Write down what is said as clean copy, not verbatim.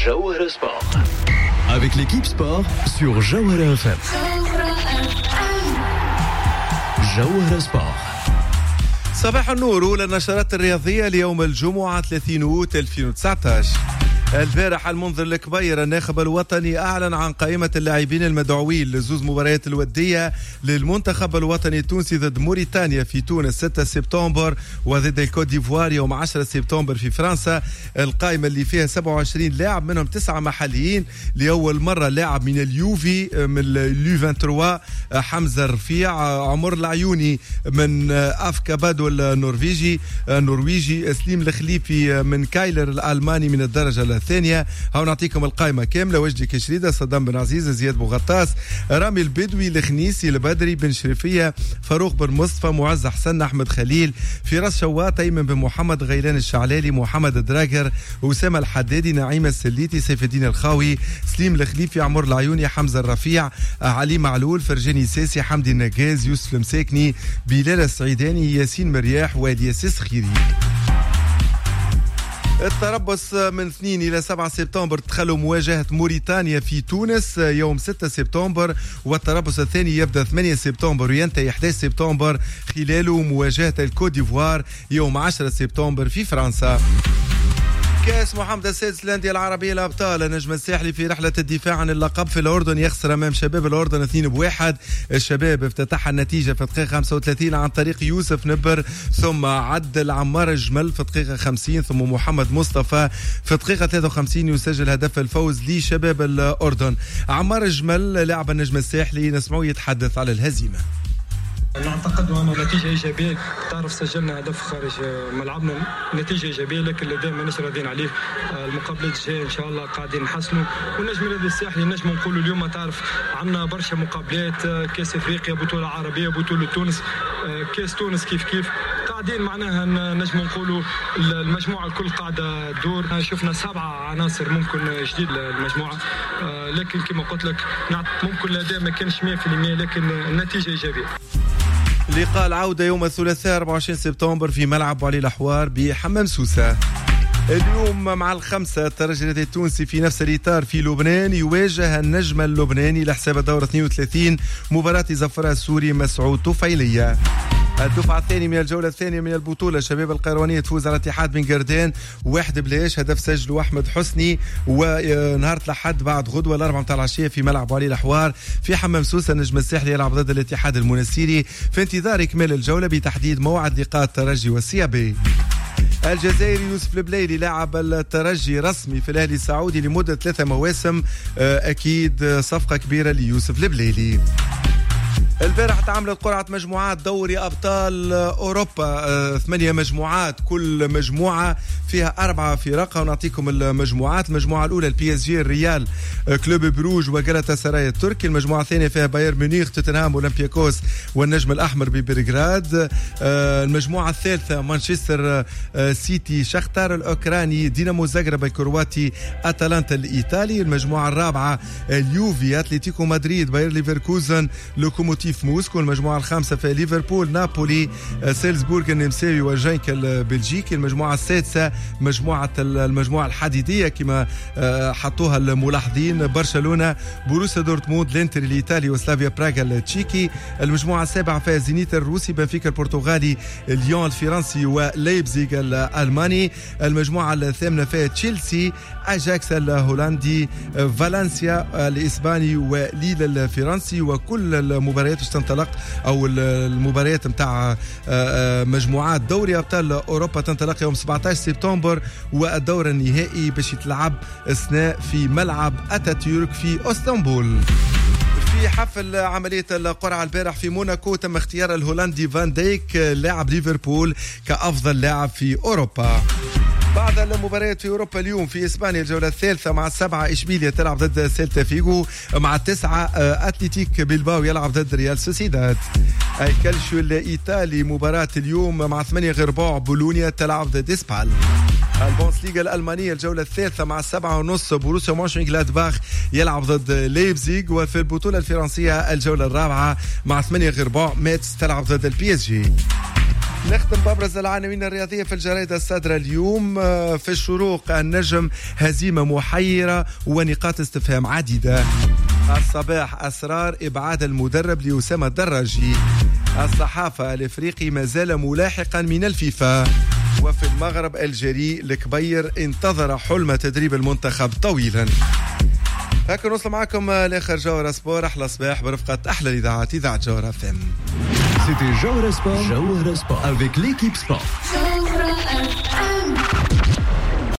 Jawhara Sport. Avec l'équipe sport sur Jawhara FM. Jawhara Sport. صباح النور. أولى النشرات الرياضية ليوم الجمعة 30 أوت 2019. البارح المنذر الكبير الناخب الوطني أعلن عن قائمة اللاعبين المدعوين لزوز مباريات الودية للمنتخب الوطني التونسي ضد موريتانيا في تونس 6 سبتمبر وضد الكوت ديفوار يوم 10 سبتمبر في فرنسا. القائمة اللي فيها 27 لاعب منهم 9 محليين. لأول مرة لاعب من اليوفي من اليو 23 حمزة رفيع، عمر العيوني من أفكابادو النرويجي، سليم الخليفي من كايلر الألماني من الدرجة الثانية. هاو نعطيكم القائمة كاملة: وجدي كشريدة، صدام بن عزيز، زياد بوغطاس، رامي البدوي، الخنيسي، البدري، بن شريفية، فاروق بن مصطفى، معز حسن، أحمد خليل، فراس شواط، أيمن بن محمد، غيلان الشعلالي، محمد الدراجر، أسامة الحدادي، نعيم السليتي، سيف الدين الخاوي، سليم الخليفي، عمر العيوني، حمزة الرفيع، علي معلول، فرجاني ساسي، حمدي النجاز، يوسف المساكني، بلال السعيداني، ياسين مرياح، والياسيس خيري. التربص من 2 إلى 7 سبتمبر تخلوا مواجهة موريتانيا في تونس يوم 6 سبتمبر، والتربص الثاني يبدأ 8 سبتمبر وينتهي 11 سبتمبر خلاله مواجهة الكوت ديفوار يوم 10 سبتمبر في فرنسا. كاس محمد السادس للأندية العربية الأبطال، النجم الساحلي في رحلة الدفاع عن اللقب في الأردن يخسر أمام شباب الأردن 2-1. الشباب افتتح النتيجة في الدقيقة 35 عن طريق يوسف نبر، ثم عدل عمار الجمل في الدقيقة 50، ثم محمد مصطفى في الدقيقة 53 يسجل هدف الفوز لشباب الأردن. عمار الجمل لاعب النجم الساحلي نسمعه يتحدث على الهزيمة. نعتقد أنه نتيجة إيجابية. تعرف سجلنا هدف خارج ملعبنا، نتيجة إيجابية، لكن دائما مش راضيين عليه. المقابلات الجاية إن شاء الله قاعدين نحسنوا، والنجم النادي الساحلي نجم نقولوا اليوم تعرف عندنا برشا مقابلات، كاس إفريقيا، بطولة عربية، بطولة تونس، كاس تونس كيف قاعدين معناها نجم نقولوا المجموعة الكل قاعدة دور. شفنا 7 عناصر ممكن جديد للمجموعة، لكن كما قلت لك ممكن الأداء ما كانش 100%، لكن النتيجة إيجابية. لقاء العودة يوم الثلاثاء 24 سبتمبر في ملعب علي الأحوار بحمام سوسة. اليوم مع 5 الترجي التونسي في نفس الإطار في لبنان يواجه النجم اللبناني لحساب الدورة 32 مباراة زفرة السوري مسعود طفيلية. الدفعة الثانية من الجولة الثانية من البطولة شباب القيروانية تفوز على اتحاد بن قردان 1-0، هدف سجله أحمد حسني. ونهار الأحد بعد غدوة 4 متاع العشية في ملعب علي الأحوار في حمام سوسة النجم الساحلي يلعب ضد الاتحاد المنسيري في انتظار إكمال الجولة بتحديد موعد لقاء الترجي والسيابي. الجزائري يوسف البليلي لاعب الترجي رسمي في الأهلي السعودي لمدة 3 مواسم، أكيد صفقة كبيرة ليوسف البليلي. البارح تعملت قرعة مجموعات دوري أبطال أوروبا، 8 مجموعات، كل مجموعة فيها 4 فرق. ونعطيكم المجموعات: المجموعة الأولى البي اس جي، الريال، كلوب بروج وجلطة سراي التركي. المجموعة الثانية فيها بايرن ميونخ، توتنهام، أولمبياكوس والنجم الأحمر ببلغراد. المجموعة الثالثة مانشستر سيتي، شختار الأوكراني، دينامو زاغرب الكرواتي، أتلانتا الإيطالي. المجموعة الرابعة اليوفي، أتلتيكو مدريد، باير ليفركوزن، لوكوموتيف موسكو. المجموعة الخامسة في ليفربول، نابولي، سيلزبورغ النمساوي وجينك البلجيكي. المجموعة السادسة المجموعة الحديدية كما حطوها الملاحظين، برشلونة، بروسيا دورتموند، الانتر الإيطالي وسلافيا براغا التشيكي. المجموعة السابعة فيها زينيت الروسي، بنفيكا البرتغالي، ليون الفرنسي وليبزيغ الألماني. المجموعة الثامنة فيها تشيلسي، أجاكس الهولندي، فالنسيا الإسباني وليل الفرنسي. وكل المباريات تنطلق أو المباريات متاع مجموعات دوري أبطال أوروبا تنطلق يوم 17 سبتمبر، والدور النهائي باش يتلعب اثناء في ملعب أتاتورك في اسطنبول. في حفل عملية القرعة البارح في موناكو تم اختيار الهولندي فان دايك لاعب ليفربول كأفضل لاعب في أوروبا. بعد المباريات في أوروبا اليوم في إسبانيا الجولة الثالثة مع 7 إشبيلية تلعب ضد سيلتا فيغو، مع 9 أتلتيك بيلباو يلعب ضد ريال سوسيداد. الكالشيو الإيطالي مباراة اليوم مع 8 غرباع، بولونيا تلعب ضد إسبال. البوندسليغا الألمانية الجولة الثالثة مع 7:30 بروسيا مونشنغلادباخ يلعب ضد ليبزيغ. وفي البطولة الفرنسية الجولة الرابعة مع 8 غرباع، ميتس تلعب ضد البي اس جي. نختم بابرز العناوين الرياضية في الجريدة الصادرة اليوم. في الشروق النجم هزيمة محيرة ونقاط استفهام عديدة. الصباح أسرار إبعاد المدرب لأسامة الدراجي. الصحافة الإفريقي ما زال ملاحقا من الفيفا. وفي المغرب الجري الكبير انتظر حلم تدريب المنتخب طويلا. هكا نوصل معكم لاخر جوهرة سبور. احلى صباح برفقة احلى الاذاعات اذاعة جوهرة FM. C'était Jawara Sport avec l'équipe sport.